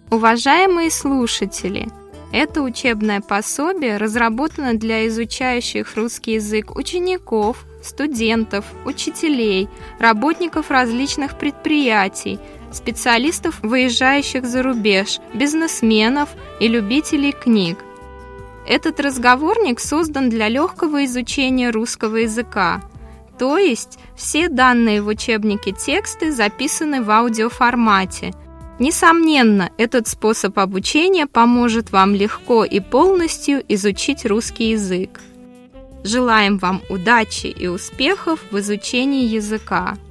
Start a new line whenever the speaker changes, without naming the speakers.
Уважаемые слушатели, это учебное пособие разработано для изучающих русский язык учеников, студентов, учителей, работников различных предприятий, специалистов, выезжающих за рубеж, бизнесменов и любителей книг. Этот разговорник создан для легкого изучения русского языка, то есть все данные в учебнике тексты записаны в аудиоформате. Несомненно, этот способ обучения поможет вам легко и полностью изучить русский язык. Желаем вам удачи и успехов в изучении языка!